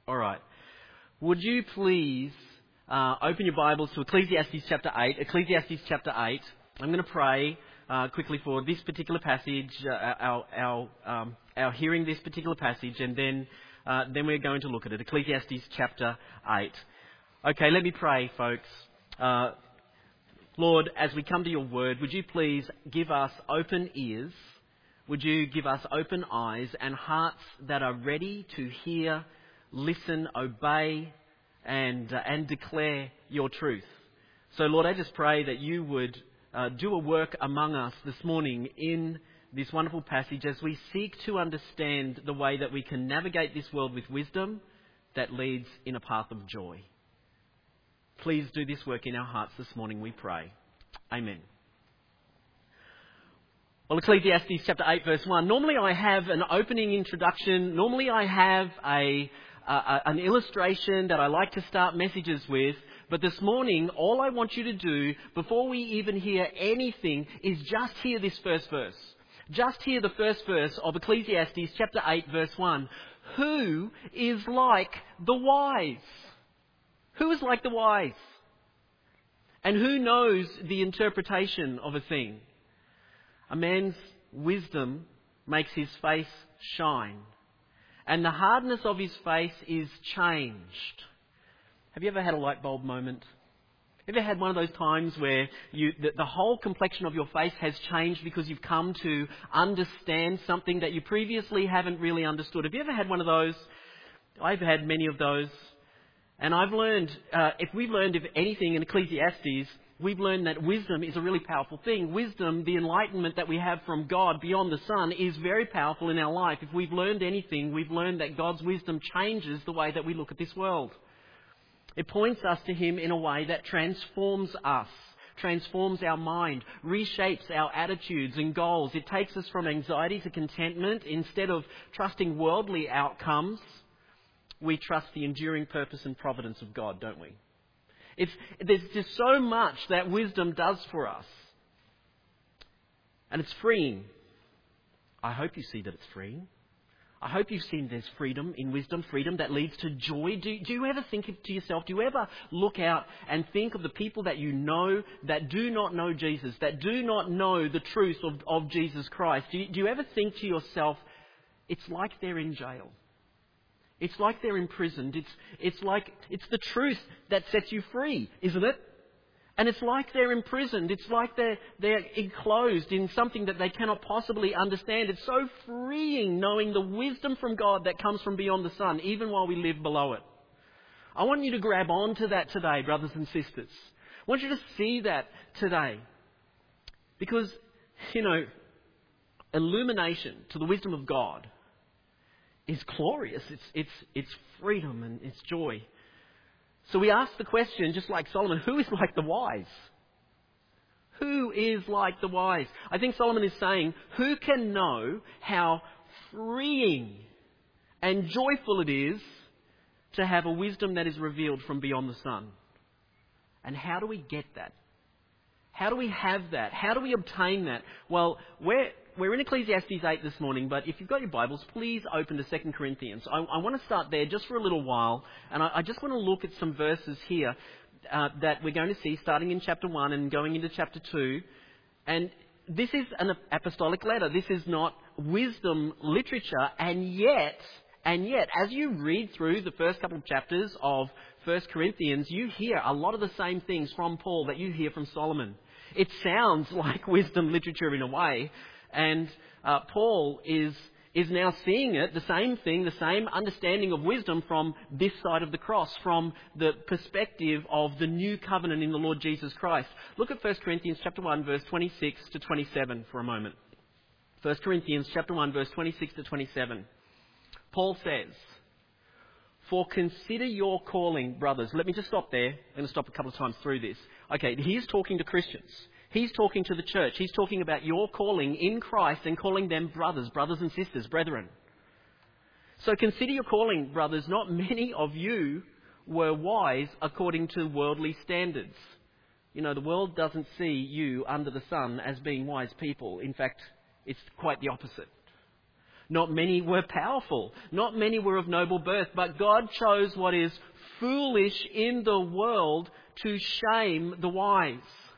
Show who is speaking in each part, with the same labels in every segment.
Speaker 1: All right. Would you please open your Bibles to Ecclesiastes chapter 8. Ecclesiastes chapter 8. I'm going to pray quickly for this particular passage, our hearing this particular passage, and then we're going to look at it. Ecclesiastes chapter 8. Okay, let me pray, folks. Lord, as we come to your word, would you please give us open ears? Would you give us open eyes and hearts that are ready to hear, listen, obey, and declare your truth? So, Lord, I just pray that you would do a work among us this morning in this wonderful passage as we seek to understand the way that we can navigate this world with wisdom that leads in a path of joy. Please do this work in our hearts this morning, we pray. Amen. Well, Ecclesiastes chapter 8 verse 1. Normally I have an opening introduction. Normally I have an illustration that I like to start messages with. But this morning, all I want you to do before we even hear anything is just hear this first verse. Just hear the first verse of Ecclesiastes chapter 8 verse 1. Who is like the wise? Who is like the wise? And who knows the interpretation of a thing? A man's wisdom makes his face shine, and the hardness of his face is changed. Have you ever had a light bulb moment? Have you ever had one of those times where the whole complexion of your face has changed because you've come to understand something that you previously haven't really understood? Have you ever had one of those? I've had many of those. And I've learned, if anything in Ecclesiastes, we've learned that wisdom is a really powerful thing. Wisdom, the enlightenment that we have from God beyond the sun, is very powerful in our life. If we've learned anything, we've learned that God's wisdom changes the way that we look at this world. It points us to Him in a way that transforms us, transforms our mind, reshapes our attitudes and goals. It takes us from anxiety to contentment. Instead of trusting worldly outcomes, we trust the enduring purpose and providence of God, don't we? There's just so much that wisdom does for us. And it's freeing. I hope you see that it's freeing. I hope you've seen there's freedom in wisdom, freedom that leads to joy. Do you ever think to yourself, do you ever look out and think of the people that you know that do not know Jesus, that do not know the truth of Jesus Christ? Do you ever think to yourself, it's like they're in jail? It's like they're imprisoned. It's the truth that sets you free, isn't it? And it's like they're imprisoned. It's like they're enclosed in something that they cannot possibly understand. It's so freeing knowing the wisdom from God that comes from beyond the sun, even while we live below it. I want you to grab on to that today, brothers and sisters. I want you to see that today. Because, illumination to the wisdom of God is glorious. It's freedom and it's joy. So we ask the question, just like Solomon, who is like the wise? Who is like the wise? I think Solomon is saying, who can know how freeing and joyful it is to have a wisdom that is revealed from beyond the sun? And how do we get that? How do we have that? How do we obtain that? Well, we're in Ecclesiastes 8 this morning, but if you've got your Bibles, please open to 2 Corinthians. I want to start there just for a little while, and I just want to look at some verses here that we're going to see starting in chapter 1 and going into chapter 2. And this is an apostolic letter. This is not wisdom literature, and yet, as you read through the first couple of chapters of 1 Corinthians, you hear a lot of the same things from Paul that you hear from Solomon. It sounds like wisdom literature in a way. And Paul is now seeing it, the same thing, the same understanding of wisdom from this side of the cross, from the perspective of the new covenant in the Lord Jesus Christ. Look at 1 Corinthians chapter 1, verse 26 to 27 for a moment. 1 Corinthians chapter 1, verse 26 to 27. Paul says, "For consider your calling, brothers." Let me just stop there. I'm going to stop a couple of times through this. Okay, he's talking to Christians. He's talking to the church. He's talking about your calling in Christ and calling them brothers and sisters, brethren. "So consider your calling, brothers. Not many of you were wise according to worldly standards." The world doesn't see you under the sun as being wise people. In fact, it's quite the opposite. Not many were powerful. Not many were of noble birth. But God chose what is foolish in the world to shame the wise.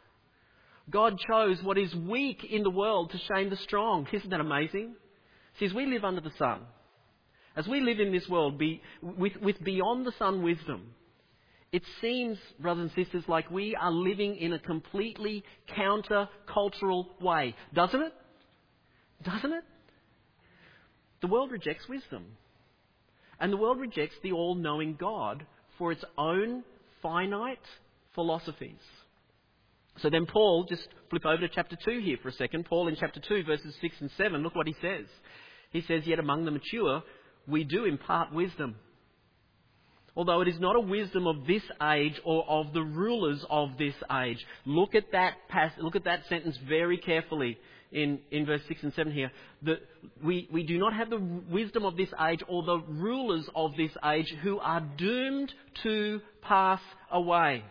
Speaker 1: God chose what is weak in the world to shame the strong. Isn't that amazing? See, as we live under the sun, as we live in this world with beyond the sun wisdom, it seems, brothers and sisters, like we are living in a completely counter-cultural way. Doesn't it? Doesn't it? The world rejects wisdom. And the world rejects the all-knowing God for its own finite philosophies. So then Paul, just flip over to chapter 2 here for a second. Paul in chapter 2, verses 6 and 7, look what he says. He says, "Yet among the mature, we do impart wisdom. Although it is not a wisdom of this age or of the rulers of this age." Look at that sentence very carefully in verse 6 and 7 here. We do not have the wisdom of this age or the rulers of this age who are doomed to pass away.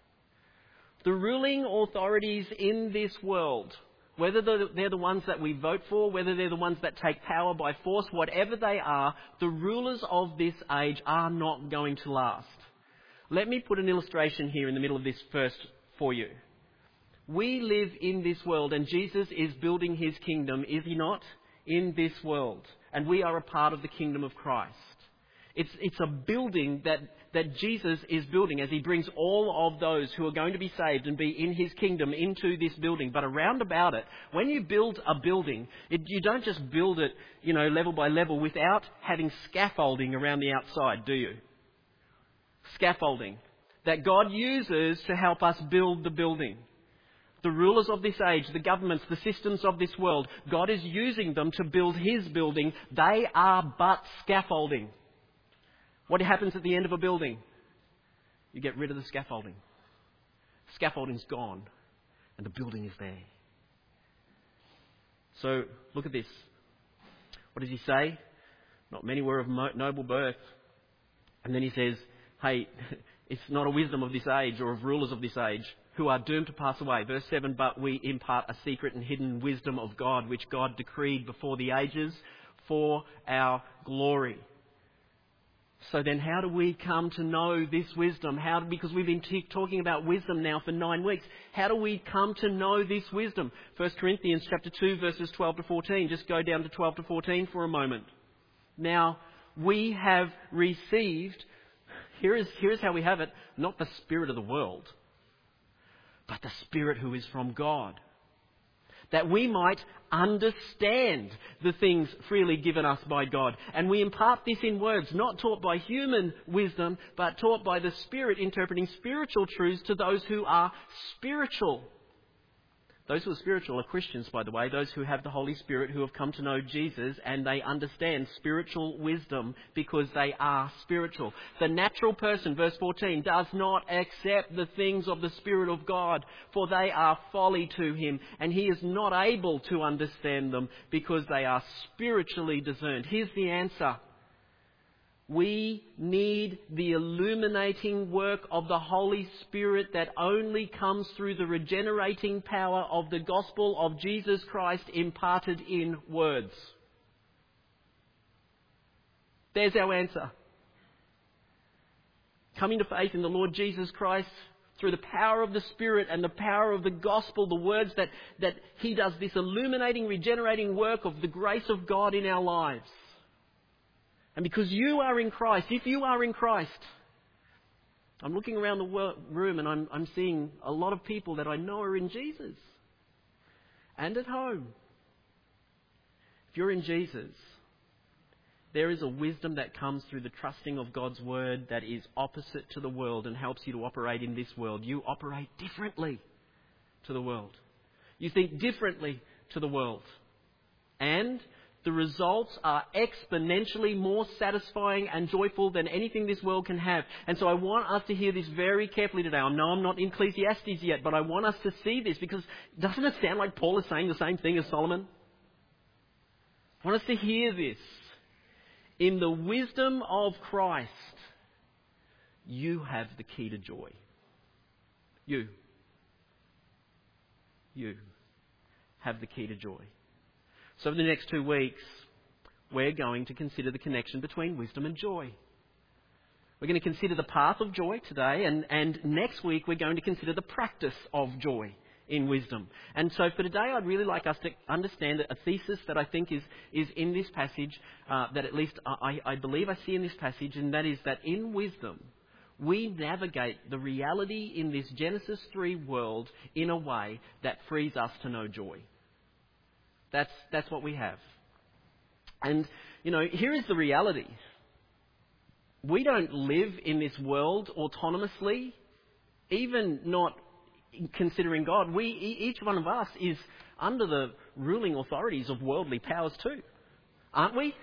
Speaker 1: The ruling authorities in this world, whether they're the ones that we vote for, whether they're the ones that take power by force, whatever they are, the rulers of this age are not going to last. Let me put an illustration here in the middle of this verse for you. We live in this world and Jesus is building his kingdom, is he not? In this world. And we are a part of the kingdom of Christ. It's a building that Jesus is building as he brings all of those who are going to be saved and be in his kingdom into this building. But around about it, when you build a building, you don't just build it, level by level without having scaffolding around the outside, do you? Scaffolding that God uses to help us build the building. The rulers of this age, the governments, the systems of this world, God is using them to build his building. They are but scaffolding. What happens at the end of a building? You get rid of the scaffolding. Scaffolding's gone and the building is there. So look at this. What does he say? Not many were of noble birth. And then he says, hey, it's not a wisdom of this age or of rulers of this age who are doomed to pass away. Verse 7, "But we impart a secret and hidden wisdom of God, which God decreed before the ages for our glory." So then how do we come to know this wisdom? Because we've been talking about wisdom now for 9 weeks. How do we come to know this wisdom? 1 Corinthians chapter 2 verses 12 to 14. Just go down to 12 to 14 for a moment. Now, we have received, here's how we have it, not the spirit of the world, but the Spirit who is from God, that we might understand the things freely given us by God. And we impart this in words, not taught by human wisdom, but taught by the Spirit, interpreting spiritual truths to those who are spiritual. Those who are spiritual are Christians, by the way, those who have the Holy Spirit, who have come to know Jesus, and they understand spiritual wisdom because they are spiritual. The natural person, verse 14, does not accept the things of the Spirit of God, for they are folly to him, and he is not able to understand them because they are spiritually discerned. Here's the answer. We need the illuminating work of the Holy Spirit that only comes through the regenerating power of the gospel of Jesus Christ imparted in words. There's our answer. Coming to faith in the Lord Jesus Christ through the power of the Spirit and the power of the gospel, the words that he does this illuminating, regenerating work of the grace of God in our lives. And because you are in Christ, if you are in Christ, I'm looking around the room and I'm seeing a lot of people that I know are in Jesus. And at home. If you're in Jesus, there is a wisdom that comes through the trusting of God's word that is opposite to the world and helps you to operate in this world. You operate differently to the world. You think differently to the world. And the results are exponentially more satisfying and joyful than anything this world can have. And so I want us to hear this very carefully today. I know I'm not in Ecclesiastes yet, but I want us to see this because doesn't it sound like Paul is saying the same thing as Solomon? I want us to hear this. In the wisdom of Christ, you have the key to joy. You have the key to joy. So over the next 2 weeks, we're going to consider the connection between wisdom and joy. We're going to consider the path of joy today, and next week we're going to consider the practice of joy in wisdom. And so for today, I'd really like us to understand a thesis that I think is in this passage, that at least I believe I see in this passage, and that is that in wisdom, we navigate the reality in this Genesis 3 world in a way that frees us to know joy. That's what we have. And, here is the reality. We don't live in this world autonomously, even not considering God. Each one of us is under the ruling authorities of worldly powers too, aren't we?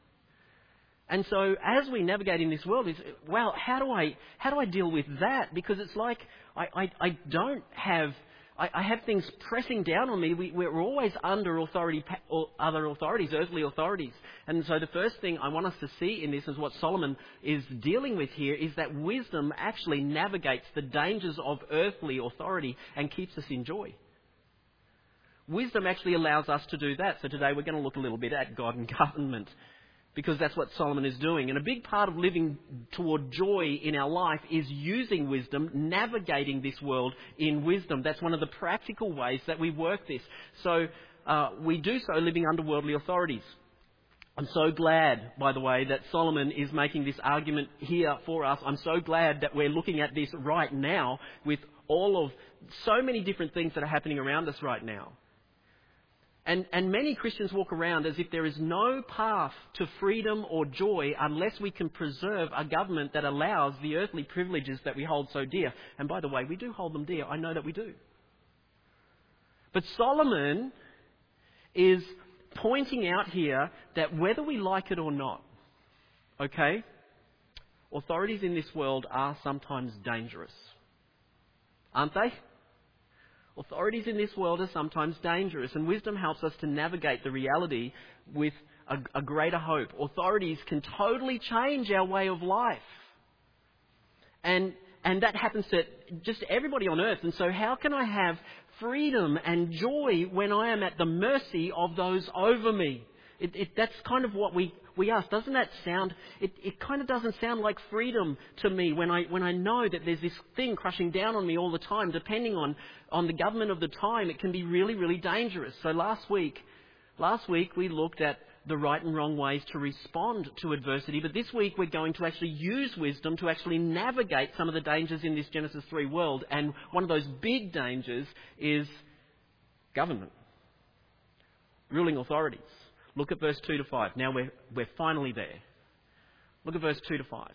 Speaker 1: And so as we navigate in this world, how do I deal with that? Because it's like I don't have... I have things pressing down on me. We're always under authority, or other authorities, earthly authorities. And so the first thing I want us to see in this is what Solomon is dealing with here, is that wisdom actually navigates the dangers of earthly authority and keeps us in joy. Wisdom actually allows us to do that. So today we're going to look a little bit at God and government, because that's what Solomon is doing. And a big part of living toward joy in our life is using wisdom, navigating this world in wisdom. That's one of the practical ways that we work this. So we do so living under worldly authorities. I'm so glad, by the way, that Solomon is making this argument here for us. I'm so glad that we're looking at this right now with all of so many different things that are happening around us right now. And many Christians walk around as if there is no path to freedom or joy unless we can preserve a government that allows the earthly privileges that we hold so dear. And by the way, we do hold them dear. I know that we do. But Solomon is pointing out here that whether we like it or not, okay, authorities in this world are sometimes dangerous. Aren't they? Authorities in this world are sometimes dangerous, and wisdom helps us to navigate the reality with a greater hope. Authorities can totally change our way of life. And that happens to just everybody on earth. And so how can I have freedom and joy when I am at the mercy of those over me? That's kind of what we ask. Doesn't that sound... It kind of doesn't sound like freedom to me when I know that there's this thing crushing down on me all the time. Depending on the government of the time, it can be really, really dangerous. So last week we looked at the right and wrong ways to respond to adversity. But this week we're going to actually use wisdom to actually navigate some of the dangers in this Genesis 3 world. And one of those big dangers is government, ruling authorities. Look at verse 2 to 5. Now we're finally there. Look at verse 2 to 5.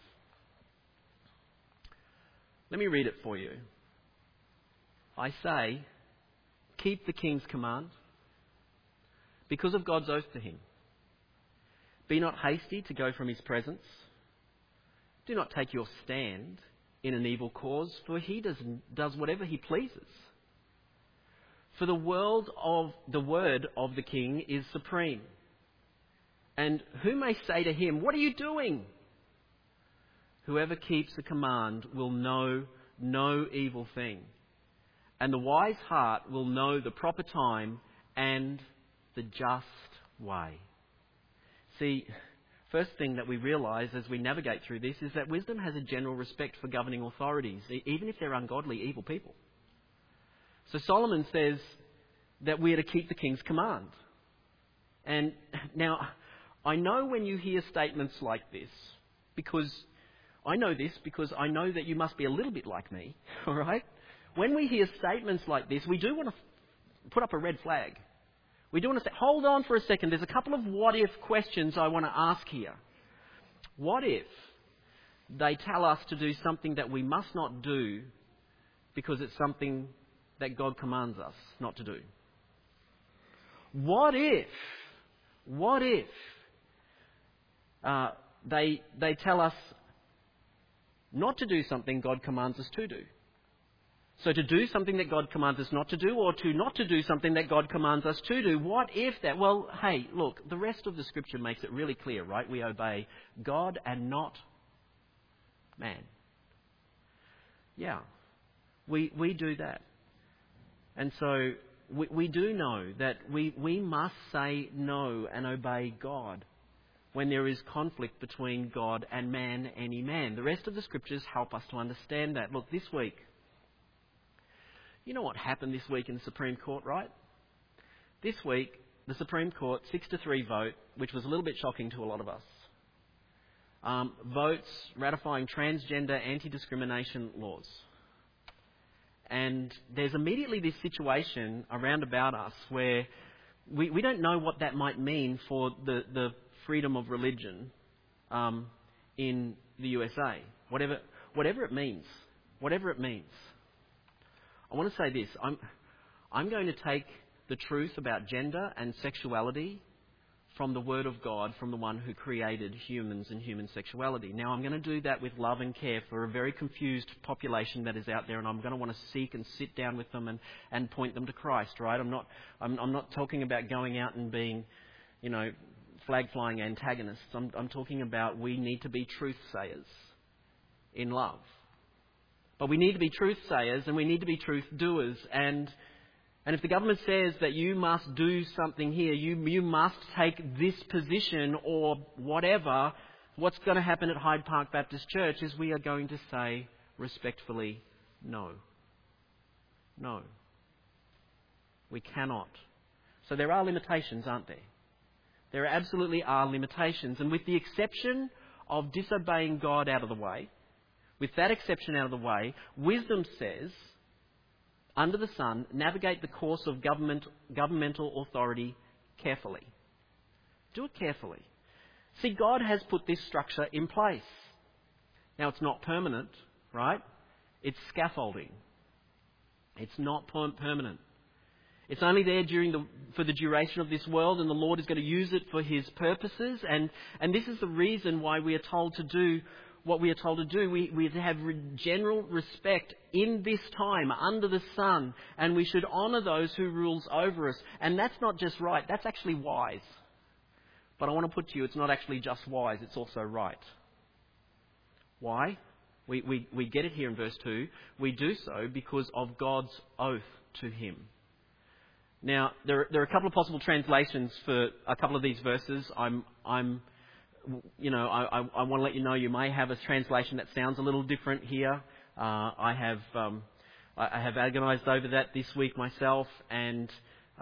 Speaker 1: Let me read it for you. I say, keep the king's command because of God's oath to him. Be not hasty to go from his presence. Do not take your stand in an evil cause, for he does whatever he pleases. For the word of the king is supreme. And who may say to him, what are you doing? Whoever keeps the command will know no evil thing. And the wise heart will know the proper time and the just way. See, first thing that we realise as we navigate through this is that wisdom has a general respect for governing authorities, even if they're ungodly, evil people. So Solomon says that we are to keep the king's command. And now, I know when you hear statements like this, because I know that you must be a little bit like me, all right? When we hear statements like this, we do want to put up a red flag. We do want to say, hold on for a second, there's a couple of what-if questions I want to ask here. What if they tell us to do something that we must not do because it's something that God commands us not to do? What if they tell us not to do something God commands us to do? So to do something that God commands us not to do, or to not to do something that God commands us to do, what if that? Well, hey, look, the rest of the scripture makes it really clear, right? We obey God and not man. Yeah, we do that. And so we do know that we must say no and obey God. when there is conflict between God and man, any man. The rest of the scriptures help us to understand that. Look, this week, you know what happened this week in the Supreme Court, right? This week, the Supreme Court, 6-3 vote, which was a little bit shocking to a lot of us, votes ratifying transgender anti-discrimination laws. And there's immediately this situation around about us where we don't know what that might mean for the freedom of religion in the USA. Whatever it means. Whatever it means. I want to say this. I'm going to take the truth about gender and sexuality from the Word of God, from the one who created humans and human sexuality. Now, I'm going to do that with love and care for a very confused population that is out there, and I'm going to want to seek and sit down with them and point them to Christ, right? I'm not talking about going out and being, flag-flying antagonists. I'm talking about we need to be truth-sayers in love. But we need to be truth-sayers and we need to be truth-doers. And if the government says that you must do something here, you must take this position or whatever, what's going to happen at Hyde Park Baptist Church is we are going to say respectfully, no. No. We cannot. So there are limitations, aren't there? There absolutely are limitations. And with the exception of disobeying God out of the way, with that exception out of the way, wisdom says, under the sun, navigate the course of governmental authority carefully. Do it carefully. See, God has put this structure in place. Now, it's not permanent, right? It's scaffolding. It's not permanent. It's only there for the duration of this world, and the Lord is going to use it for His purposes. And this is the reason why we are told to do what we are told to do. We have general respect in this time under the sun, and we should honour those who rules over us. And that's not just right, that's actually wise. But I want to put to you, it's not actually just wise, it's also right. Why? We get it here in verse 2. We do so because of God's oath to Him. Now, there are a couple of possible translations for a couple of these verses. I want to let you know you may have a translation that sounds a little different here. I have agonised over that this week myself, and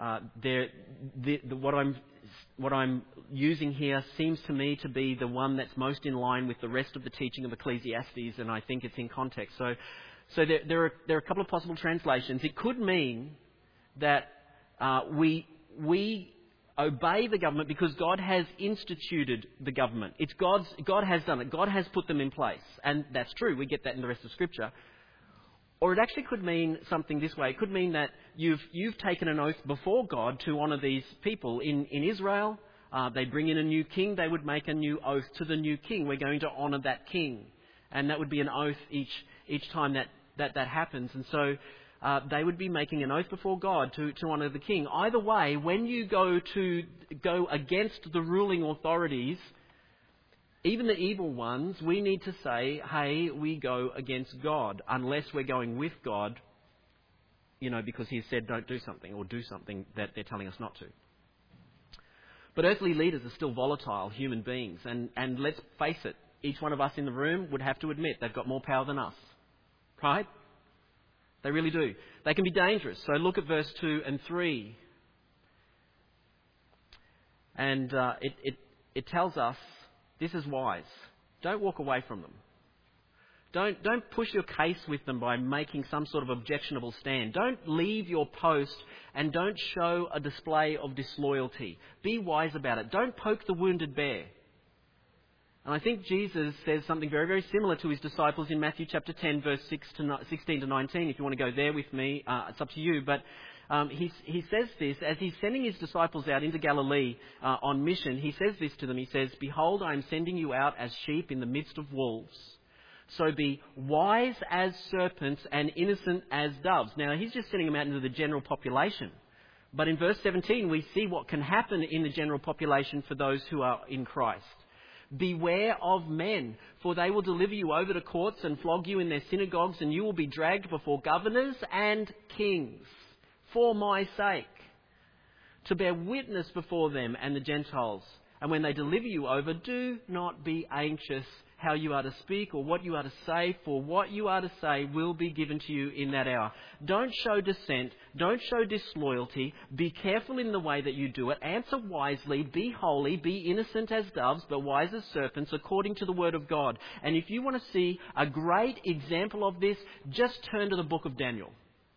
Speaker 1: what I'm using here seems to me to be the one that's most in line with the rest of the teaching of Ecclesiastes, and I think it's in context. So there are a couple of possible translations. It could mean that we obey the government because God has instituted the government. God has done it. God has put them in place. And that's true. We get that in the rest of Scripture. Or it actually could mean something this way. It could mean that you've taken an oath before God to honour these people. In Israel, they bring in a new king. They would make a new oath to the new king. We're going to honour that king. And that would be an oath each time that happens. And so they would be making an oath before God to honour the king. Either way, when you go against the ruling authorities, even the evil ones, we need to say, hey, we go against God, unless we're going with God, because He said don't do something or do something that they're telling us not to. But earthly leaders are still volatile human beings, and let's face it, each one of us in the room would have to admit they've got more power than us, right? They really do. They can be dangerous. So look at verse 2 and 3. And it tells us this is wise. Don't walk away from them. Don't push your case with them by making some sort of objectionable stand. Don't leave your post and don't show a display of disloyalty. Be wise about it. Don't poke the wounded bear. And I think Jesus says something very, very similar to His disciples in Matthew chapter 10, verse 16 to 19. If you want to go there with me, it's up to you. But he says this, as He's sending His disciples out into Galilee on mission, He says this to them. He says, "Behold, I am sending you out as sheep in the midst of wolves. So be wise as serpents and innocent as doves." Now, He's just sending them out into the general population. But in verse 17, we see what can happen in the general population for those who are in Christ. "Beware of men, for they will deliver you over to courts and flog you in their synagogues, and you will be dragged before governors and kings for my sake, to bear witness before them and the Gentiles And when they deliver you over, do not be anxious how you are to speak or what you are to say, for what you are to say will be given to you in that hour. Don't show dissent. Don't show disloyalty. Be careful in the way that you do it. Answer wisely. Be holy. Be innocent as doves, but wise as serpents, according to the word of God. And if you want to see a great example of this, just turn to the book of Daniel.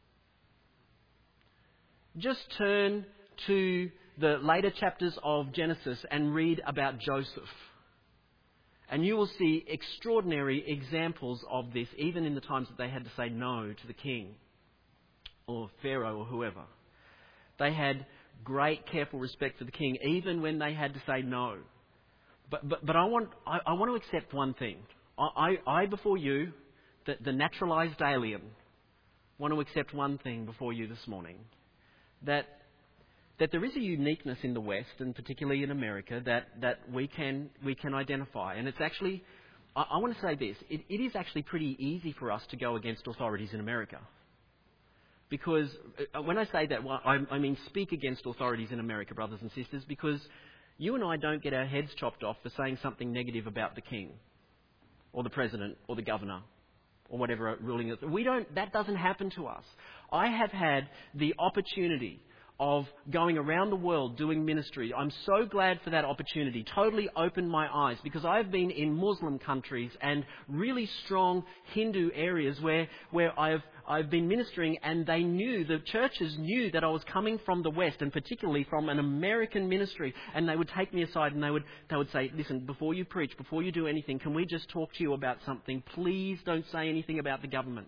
Speaker 1: Just turn to the later chapters of Genesis and read about Joseph. And you will see extraordinary examples of this, even in the times that they had to say no to the king or Pharaoh or whoever. They had great careful respect for the king, even when they had to say no. But I want to accept one thing. I before you, the naturalised alien, want to accept one thing before you this morning. That there is a uniqueness in the West, and particularly in America, that we can identify. And it's actually, I want to say this, it is actually pretty easy for us to go against authorities in America. Because when I say that, I mean speak against authorities in America, brothers and sisters, because you and I don't get our heads chopped off for saying something negative about the king, or the president, or the governor, or whatever ruling is. That doesn't happen to us. I have had the opportunity of going around the world doing ministry. I'm so glad for that opportunity. Totally opened my eyes, because I've been in Muslim countries and really strong Hindu areas where I've been ministering, and the churches knew that I was coming from the West, and particularly from an American ministry, and they would take me aside and they would say, listen, before you preach, before you do anything, can we just talk to you about something? Please don't say anything about the government.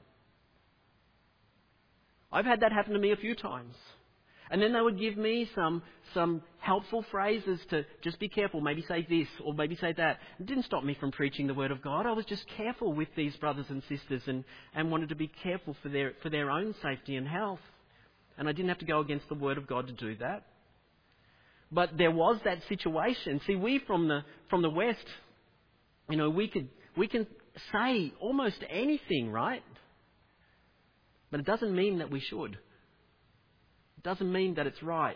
Speaker 1: I've had that happen to me a few times. And then they would give me some helpful phrases to just be careful, maybe say this or maybe say that. It didn't stop me from preaching the Word of God. I was just careful with these brothers and sisters and wanted to be careful for their own safety and health. And I didn't have to go against the Word of God to do that. But there was that situation. See, we from the West, we can say almost anything, right? But it doesn't mean that we should. Doesn't mean that it's right.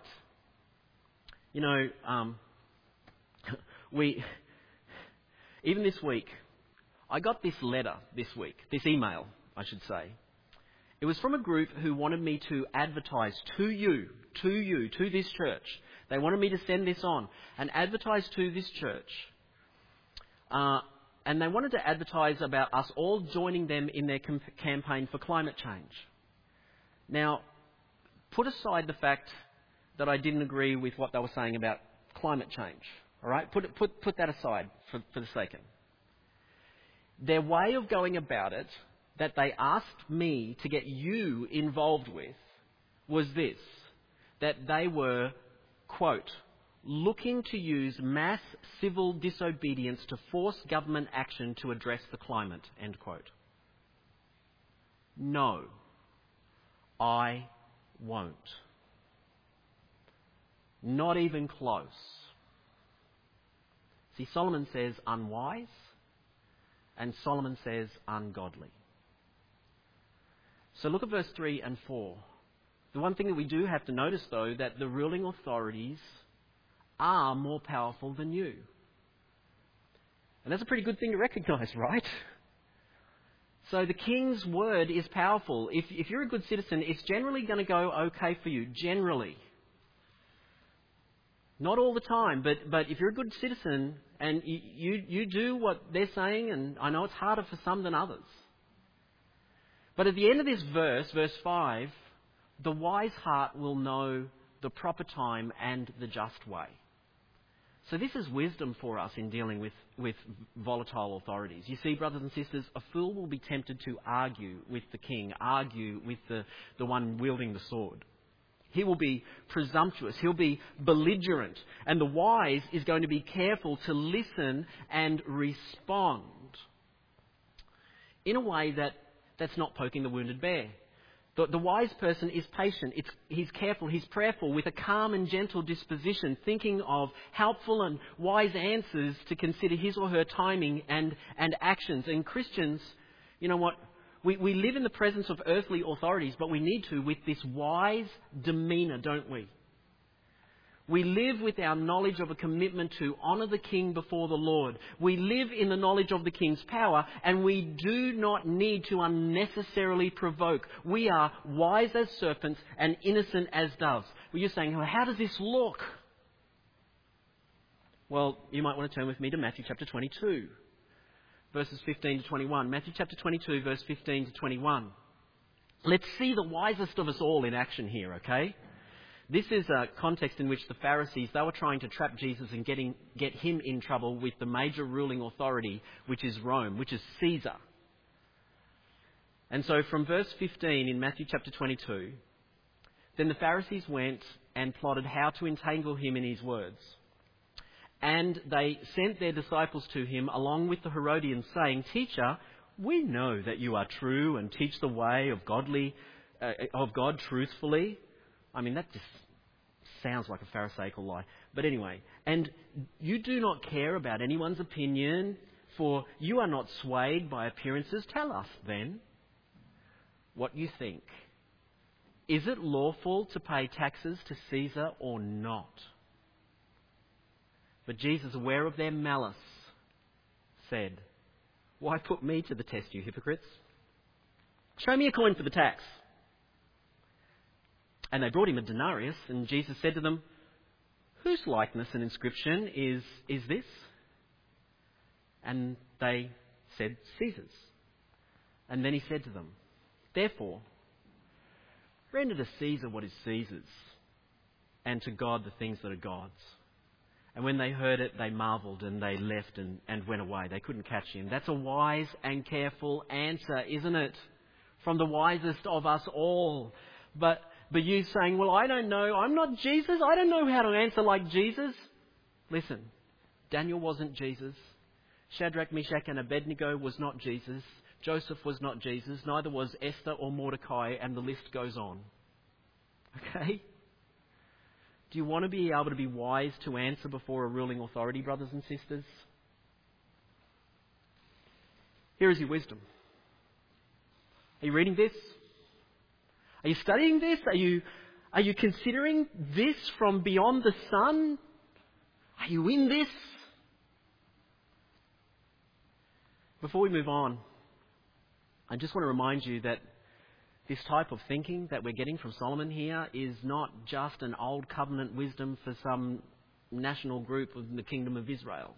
Speaker 1: Even this week, I got this letter this email, I should say. It was from a group who wanted me to advertise to this church. They wanted me to send this on and advertise to this church. And they wanted to advertise about us all joining them in their campaign for climate change. Now, put aside the fact that I didn't agree with what they were saying about climate change. All right? Put that aside for the second. Their way of going about it, that they asked me to get you involved with, was this: that they were, quote, looking to use mass civil disobedience to force government action to address the climate, end quote. No, I won't. Not even close. See, Solomon says unwise, and Solomon says ungodly. So look at verse 3 and 4. The one thing that we do have to notice, though, that the ruling authorities are more powerful than you. And that's a pretty good thing to recognise, right? So the king's word is powerful. If you're a good citizen, it's generally going to go okay for you. Generally. Not all the time, but if you're a good citizen and you do what they're saying, and I know it's harder for some than others. But at the end of this verse 5, the wise heart will know the proper time and the just way. So this is wisdom for us in dealing with volatile authorities. You see, brothers and sisters, a fool will be tempted to argue with the king, argue with the one wielding the sword. He will be presumptuous. He'll be belligerent. And the wise is going to be careful to listen and respond in a way that's not poking the wounded bear. The wise person is patient. He's careful. He's prayerful with a calm and gentle disposition, thinking of helpful and wise answers to consider his or her timing and actions. And Christians, you know what? We live in the presence of earthly authorities, but we need to with this wise demeanour, don't we? We live with our knowledge of a commitment to honour the King before the Lord. We live in the knowledge of the King's power, and we do not need to unnecessarily provoke. We are wise as serpents and innocent as doves. Well, you're saying, how does this look? Well, you might want to turn with me to Matthew chapter 22, verses 15 to 21. Matthew chapter 22, verse 15 to 21. Let's see the wisest of us all in action here, okay? This is a context in which the Pharisees, they were trying to trap Jesus and get him in trouble with the major ruling authority, which is Rome, which is Caesar. And so from verse 15 in Matthew chapter 22, then the Pharisees went and plotted how to entangle him in his words. And they sent their disciples to him along with the Herodians, saying, "Teacher, we know that you are true and teach the way of God truthfully." I mean, that just sounds like a Pharisaical lie. But anyway, "and you do not care about anyone's opinion, for you are not swayed by appearances. Tell us then what you think. Is it lawful to pay taxes to Caesar or not?" But Jesus, aware of their malice, said, "Why put me to the test, you hypocrites? Show me a coin for the tax." And they brought him a denarius, and Jesus said to them, "Whose likeness and inscription is this?" And they said, "Caesar's." And then he said to them, "Therefore, render to Caesar what is Caesar's, and to God the things that are God's." And when they heard it, they marvelled, and they left and went away. They couldn't catch him. That's a wise and careful answer, isn't it? From the wisest of us all. But you saying, "Well, I don't know. I'm not Jesus. I don't know how to answer like Jesus." Listen, Daniel wasn't Jesus. Shadrach, Meshach and Abednego was not Jesus. Joseph was not Jesus. Neither was Esther or Mordecai, and the list goes on. Okay? Do you want to be able to be wise to answer before a ruling authority, brothers and sisters? Here is your wisdom. Are you reading this? Are you studying this? Are you considering this from beyond the sun? Are you in this? Before we move on, I just want to remind you that this type of thinking that we're getting from Solomon here is not just an old covenant wisdom for some national group of the kingdom of Israel.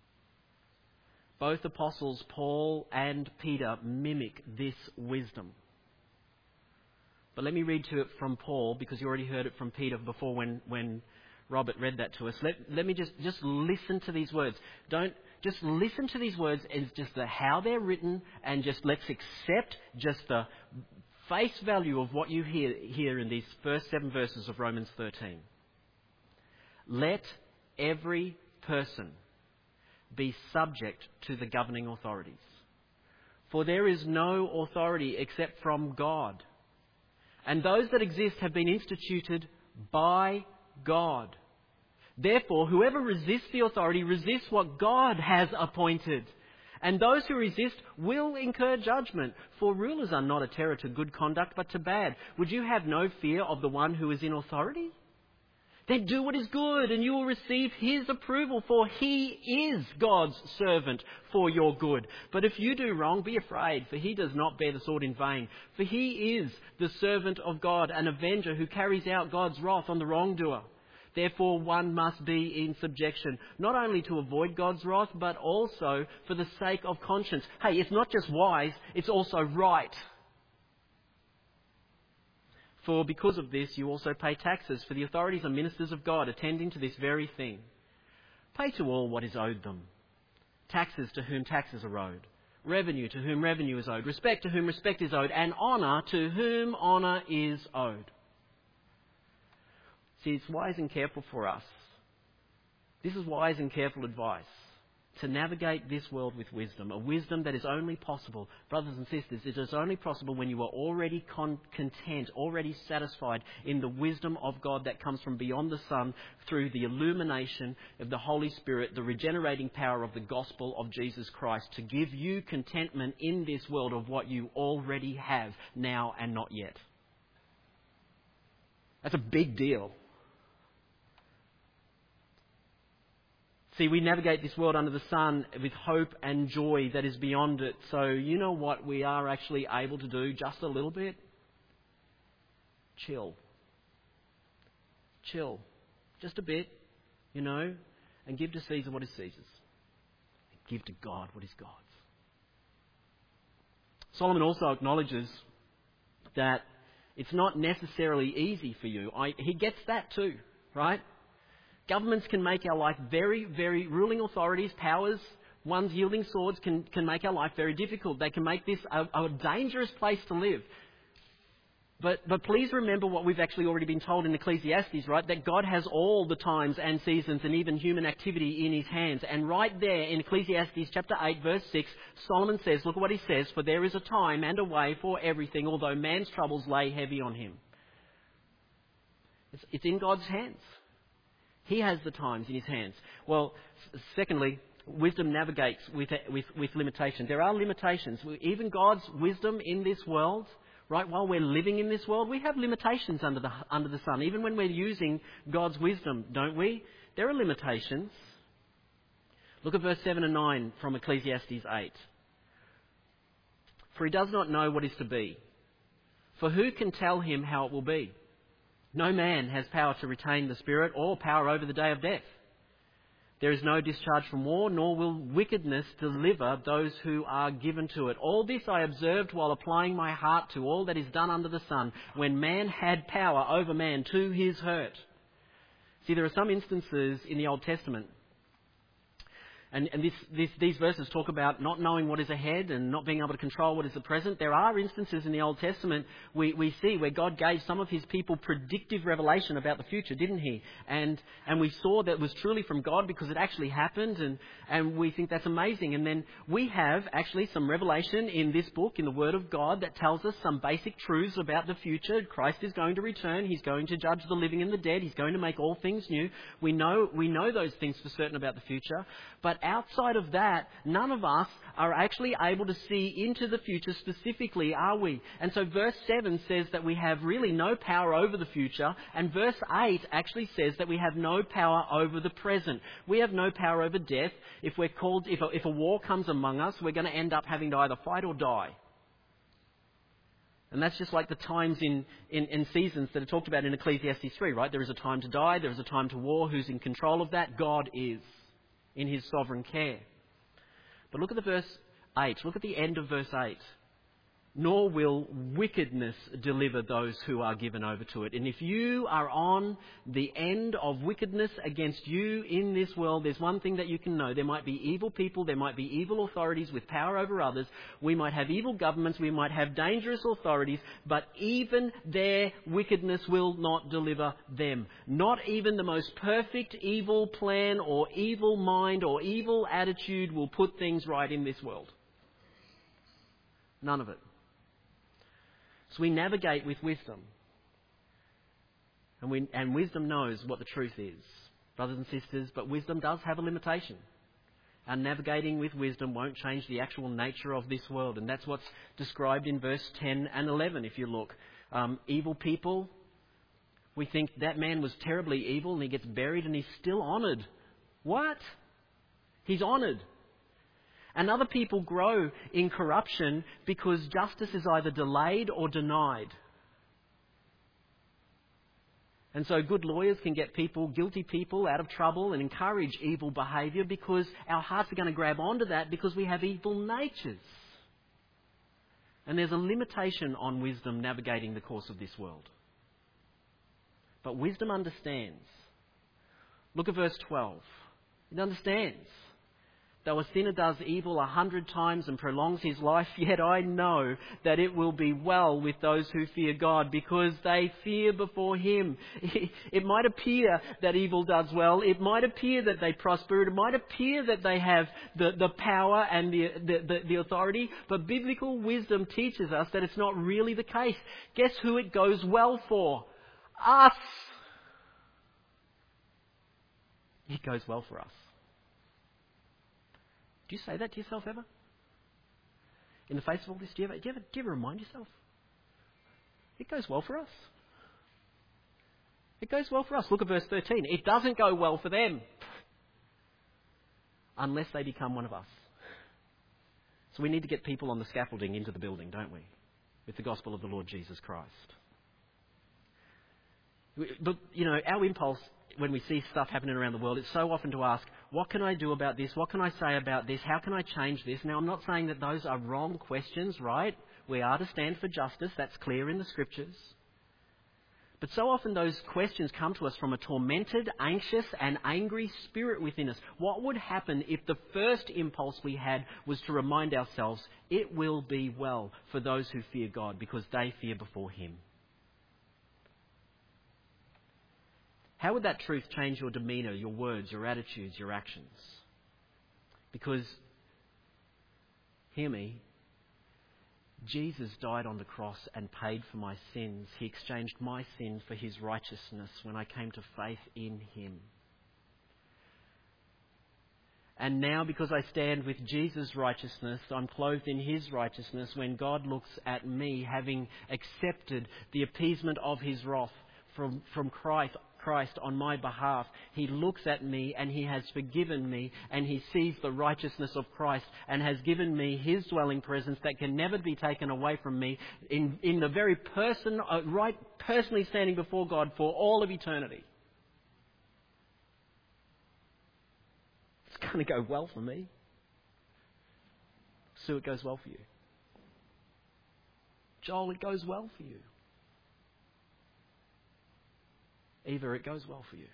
Speaker 1: Both apostles, Paul and Peter, mimic this wisdom. But let me read to it from Paul, because you already heard it from Peter before when Robert read that to us. Let me just listen to these words. Don't just listen to these words as just how they're written, and just let's accept just the face value of what you hear in these first 7 verses of Romans 13. "Let every person be subject to the governing authorities, for there is no authority except from God. And those that exist have been instituted by God. Therefore, whoever resists the authority resists what God has appointed. And those who resist will incur judgment. For rulers are not a terror to good conduct, but to bad. Would you have no fear of the one who is in authority? Then do what is good, and you will receive his approval, for he is God's servant for your good. But if you do wrong, be afraid, for he does not bear the sword in vain. For he is the servant of God, an avenger who carries out God's wrath on the wrongdoer. Therefore, one must be in subjection, not only to avoid God's wrath, but also for the sake of conscience." Hey, it's not just wise, it's also right. "For because of this you also pay taxes, for the authorities are ministers of God, attending to this very thing. Pay to all what is owed them. Taxes to whom taxes are owed, revenue to whom revenue is owed, respect to whom respect is owed, and honour to whom honour is owed." See, it's wise and careful for us. This is wise and careful advice to navigate this world with wisdom, a wisdom that is only possible, brothers and sisters, it is only possible when you are already content, already satisfied in the wisdom of God that comes from beyond the sun through the illumination of the Holy Spirit, the regenerating power of the gospel of Jesus Christ, to give you contentment in this world of what you already have now and not yet. That's a big deal. See, we navigate this world under the sun with hope and joy that is beyond it. So you know what we are actually able to do just a little bit? Chill. Chill. Just a bit, and give to Caesar what is Caesar's. And give to God what is God's. Solomon also acknowledges that it's not necessarily easy for you. He gets that too, right? Governments can make our life very, very... Ruling authorities, powers, ones yielding swords can make our life very difficult. They can make this a dangerous place to live. But please remember what we've actually already been told in Ecclesiastes, right? That God has all the times and seasons and even human activity in his hands. And right there in Ecclesiastes chapter 8 verse 6, Solomon says, look at what he says, "For there is a time and a way for everything, although man's troubles lay heavy on him." It's in God's hands. He has the times in his hands. Well, secondly, wisdom navigates with limitation. There are limitations. Even God's wisdom in this world, right, while we're living in this world, we have limitations under the sun. Even when we're using God's wisdom, don't we? There are limitations. Look at verse 7 and 9 from Ecclesiastes 8. "For he does not know what is to be. For who can tell him how it will be? No man has power to retain the spirit or power over the day of death. There is no discharge from war, nor will wickedness deliver those who are given to it. All this I observed while applying my heart to all that is done under the sun, when man had power over man to his hurt." See, there are some instances in the Old Testament, and these verses talk about not knowing what is ahead and not being able to control what is the present. There are instances in the Old Testament we see where God gave some of his people predictive revelation about the future, didn't he? And we saw that it was truly from God because it actually happened, and we think that's amazing. And then we have actually some revelation in this book, in the Word of God, that tells us some basic truths about the future. Christ is going to return. He's going to judge the living and the dead. He's going to make all things new. We know those things for certain about the future. But outside of that, none of us are actually able to see into the future specifically, are we? And so verse 7 says that we have really no power over the future, and verse 8 actually says that we have no power over the present. We have no power over death. If a war comes among us, we're going to end up having to either fight or die. And that's just like the times in seasons that are talked about in Ecclesiastes 3, right? There is a time to die, there is a time to war. Who's in control of that? God is, in his sovereign care. But look at the verse 8. Look at the end of verse 8. "Nor will wickedness deliver those who are given over to it." And if you are on the end of wickedness against you in this world, there's one thing that you can know. There might be evil people, there might be evil authorities with power over others. We might have evil governments, we might have dangerous authorities, but even their wickedness will not deliver them. Not even the most perfect evil plan or evil mind or evil attitude will put things right in this world. None of it. So we navigate with wisdom. And wisdom knows what the truth is, brothers and sisters, but wisdom does have a limitation. Our navigating with wisdom won't change the actual nature of this world. And that's what's described in verse 10 and 11, if you look. Evil people, we think that man was terribly evil and he gets buried and he's still honoured. What? He's honoured. And other people grow in corruption because justice is either delayed or denied. And so good lawyers can get guilty people out of trouble and encourage evil behaviour because our hearts are going to grab onto that because we have evil natures. And there's a limitation on wisdom navigating the course of this world. But wisdom understands. Look at verse 12. It understands. "Though a sinner does evil 100 times and prolongs his life, yet I know that it will be well with those who fear God, because they fear before him." It might appear that evil does well. It might appear that they prosper. It might appear that they have the power and the authority. But biblical wisdom teaches us that it's not really the case. Guess who it goes well for? Us. It goes well for us. Do you say that to yourself ever? In the face of all this, do you ever remind yourself? It goes well for us. It goes well for us. Look at verse 13. "It doesn't go well for them." unless they become one of us. So we need to get people on the scaffolding into the building, don't we? With the gospel of the Lord Jesus Christ. But, our impulse when we see stuff happening around the world, it's so often to ask, what can I do about this? What can I say about this? How can I change this? Now, I'm not saying that those are wrong questions, right? We are to stand for justice. That's clear in the Scriptures. But so often those questions come to us from a tormented, anxious and angry spirit within us. What would happen if the first impulse we had was to remind ourselves, it will be well for those who fear God because they fear before Him? How would that truth change your demeanour, your words, your attitudes, your actions? Because, hear me, Jesus died on the cross and paid for my sins. He exchanged my sin for His righteousness when I came to faith in Him. And now, because I stand with Jesus' righteousness, I'm clothed in His righteousness. When God looks at me, having accepted the appeasement of His wrath from Christ on my behalf, He looks at me and He has forgiven me, and He sees the righteousness of Christ and has given me His dwelling presence that can never be taken away from me in the very person, personally standing before God for all of eternity. It's going to go well for me. Sue, it goes well for you. Joel, it goes well for you. Eva, it goes well for you.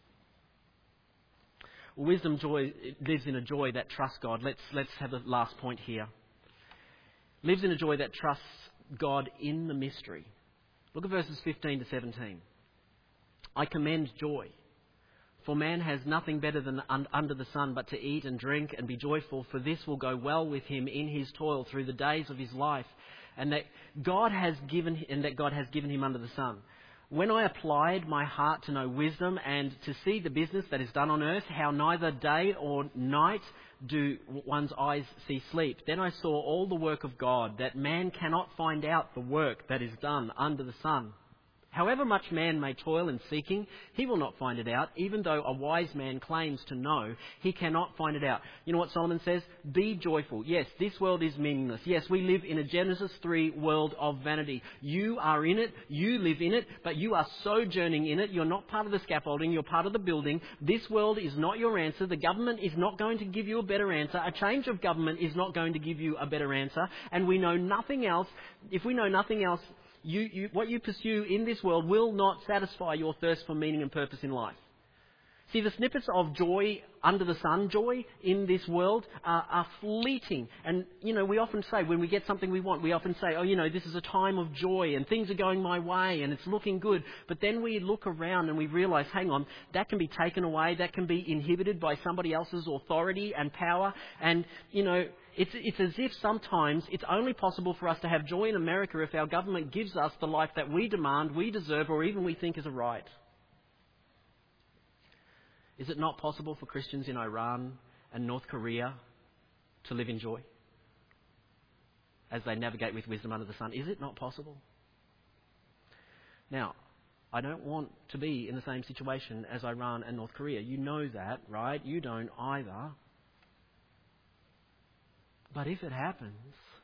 Speaker 1: Wisdom lives in a joy that trusts God. Let's have the last point here. Lives in a joy that trusts God in the mystery. Look at verses 15 to 17. I commend joy, for man has nothing better than under the sun but to eat and drink and be joyful, for this will go well with him in his toil through the days of his life, and that God has given him under the sun. When I applied my heart to know wisdom and to see the business that is done on earth, how neither day or night do one's eyes see sleep, then I saw all the work of God, that man cannot find out the work that is done under the sun. However much man may toil in seeking, he will not find it out. Even though a wise man claims to know, he cannot find it out. You know what Solomon says? Be joyful. Yes, this world is meaningless. Yes, we live in a Genesis 3 world of vanity. You are in it, you live in it, but you are sojourning in it. You're not part of the scaffolding, you're part of the building. This world is not your answer. The government is not going to give you a better answer. A change of government is not going to give you a better answer. And we know nothing else. If we know nothing else, what you pursue in this world will not satisfy your thirst for meaning and purpose in life. See, the snippets of joy under the sun, joy in this world, are fleeting. And, we often say, when we get something we want, we often say, this is a time of joy and things are going my way and it's looking good. But then we look around and we realise, hang on, that can be taken away, that can be inhibited by somebody else's authority and power. And, it's as if sometimes it's only possible for us to have joy in America if our government gives us the life that we demand, we deserve, or even we think is a right. Is it not possible for Christians in Iran and North Korea to live in joy as they navigate with wisdom under the sun? Is it not possible? Now, I don't want to be in the same situation as Iran and North Korea. You know that, right? You don't either. But if it happens,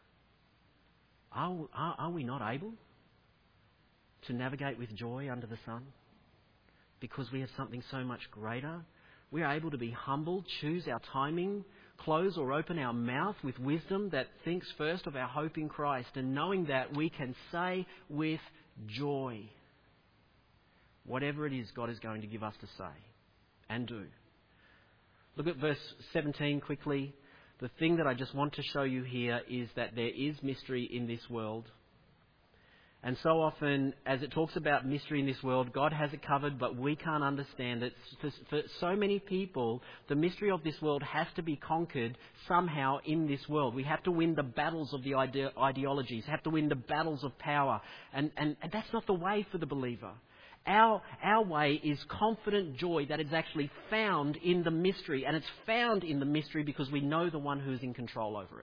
Speaker 1: are we not able to navigate with joy under the sun? Because we have something so much greater. We are able to be humble, choose our timing, close or open our mouth with wisdom that thinks first of our hope in Christ, and knowing that we can say with joy whatever it is God is going to give us to say and do. Look at verse 17 quickly. The thing that I just want to show you here is that there is mystery in this world. And so often, as it talks about mystery in this world, God has it covered, but we can't understand it. For so many people, the mystery of this world has to be conquered somehow in this world. We have to win the battles of the ideologies, have to win the battles of power. And that's not the way for the believer. Our way is confident joy that is actually found in the mystery. And it's found in the mystery because we know the one who is in control over it.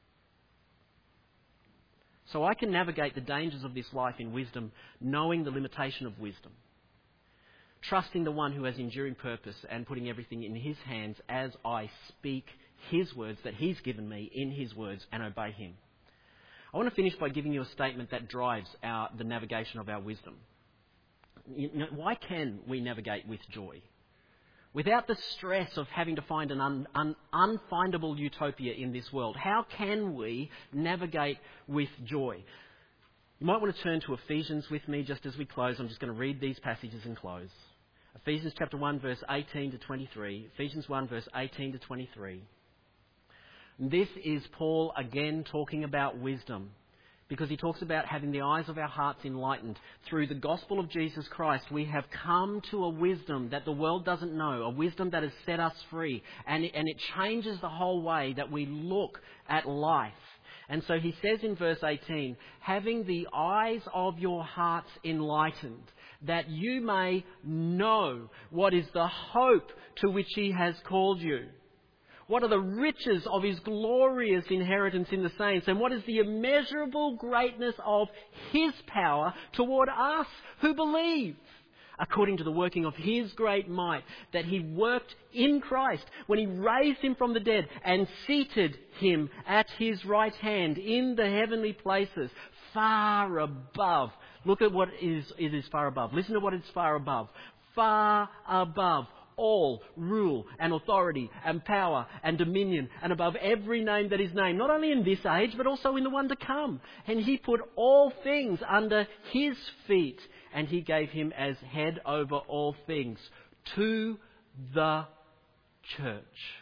Speaker 1: So I can navigate the dangers of this life in wisdom, knowing the limitation of wisdom. trusting the one who has enduring purpose and putting everything in his hands as I speak his words that he's given me in his words and obey him. I want to finish by giving you a statement that drives the navigation of our wisdom. Why can we navigate with joy? Without the stress of having to find an unfindable utopia in this world, how can we navigate with joy? You might want to turn to Ephesians with me just as we close. I'm just going to read these passages and close. Ephesians chapter 1, verse 18 to 23. Ephesians 1, verse 18 to 23. This is Paul again talking about wisdom, because he talks about having the eyes of our hearts enlightened. Through the gospel of Jesus Christ, we have come to a wisdom that the world doesn't know, a wisdom that has set us free, and it changes the whole way that we look at life. And so he says in verse 18, having the eyes of your hearts enlightened, that you may know what is the hope to which he has called you. What are the riches of his glorious inheritance in the saints? And what is the immeasurable greatness of his power toward us who believe? According to the working of his great might, that he worked in Christ when he raised him from the dead and seated him at his right hand in the heavenly places, far above. Look at what it is far above. Listen to what is far above. Far above all rule and authority and power and dominion and above every name that is named, not only in this age but also in the one to come. And he put all things under his feet, and he gave him as head over all things to the church,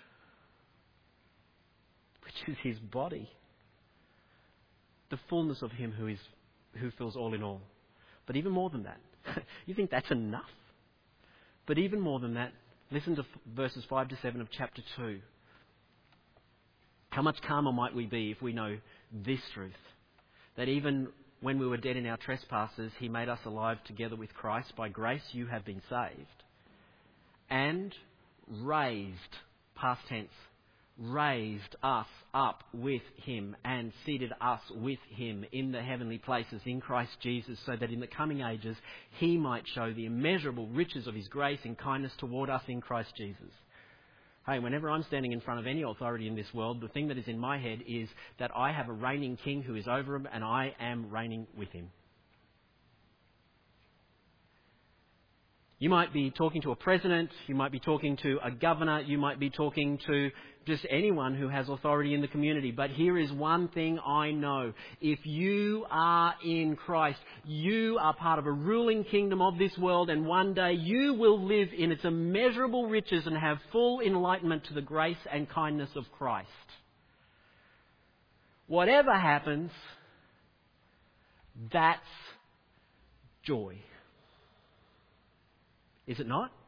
Speaker 1: which is his body, the fullness of him who fills all in all. But even more than that, you think that's enough? But even more than that, listen to verses 5 to 7 of chapter 2. How much calmer might we be if we know this truth, that even when we were dead in our trespasses, he made us alive together with Christ. By grace you have been saved. And raised, past tense, raised us up with him and seated us with him in the heavenly places in Christ Jesus, so that in the coming ages he might show the immeasurable riches of his grace and kindness toward us in Christ Jesus. Hey, whenever I'm standing in front of any authority in this world, the thing that is in my head is that I have a reigning king who is over him, and I am reigning with him. You might be talking to a president, you might be talking to a governor, you might be talking to just anyone who has authority in the community. But here is one thing I know. If you are in Christ, you are part of a ruling kingdom of this world, and one day you will live in its immeasurable riches and have full enlightenment to the grace and kindness of Christ. Whatever happens, that's joy. Is it not?